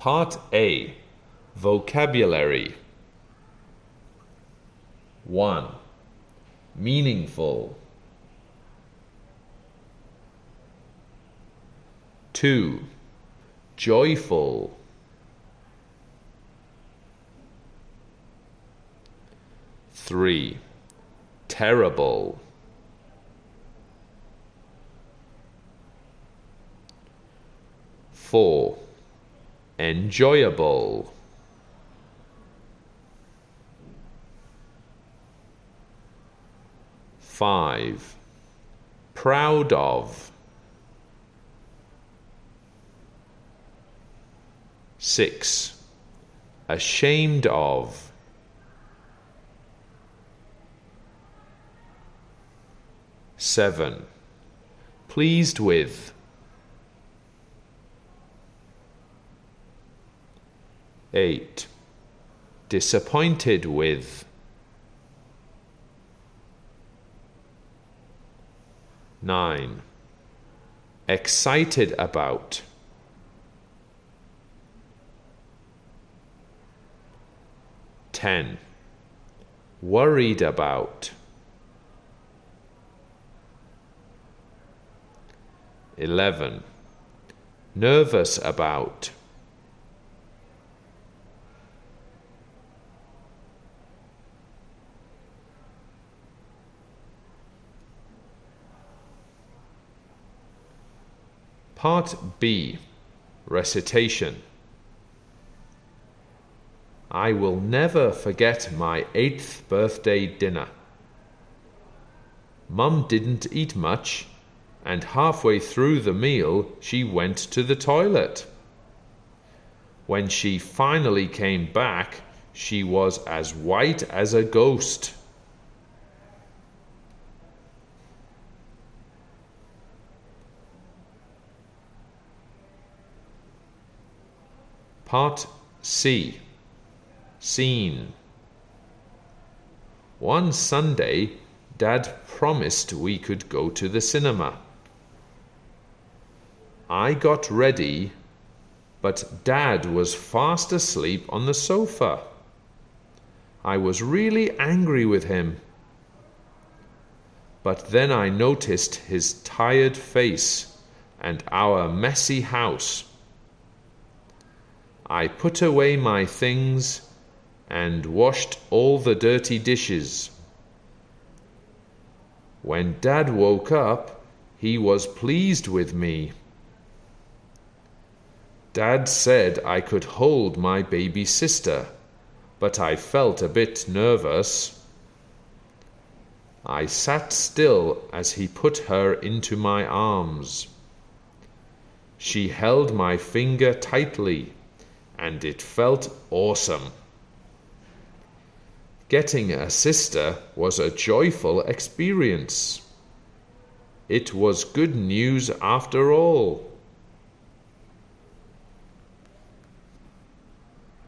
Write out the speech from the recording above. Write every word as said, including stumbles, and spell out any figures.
Part A. Vocabulary. one. Meaningful. two. Joyful. three. Terrible. four. Enjoyable. five. Proud of. six. Ashamed of. seven. Pleased with. eight. Disappointed with. nine. Excited about. ten. Worried about. eleven. Nervous about. Part B. Recitation. I will never forget my eighth birthday dinner. Mum didn't eat much, and halfway through the meal she went to the toilet. When she finally came back, she was as white as a ghost. Part C. Scene. One Sunday, Dad promised we could go to the cinema. I got ready, but Dad was fast asleep on the sofa. I was really angry with him. But then I noticed his tired face and our messy house. I put away my things and washed all the dirty dishes. When Dad woke up, he was pleased with me. Dad said I could hold my baby sister, but I felt a bit nervous. I sat still as he put her into my arms. She held my finger tightly, and it felt awesome. Getting a sister was a joyful experience. It was good news after all.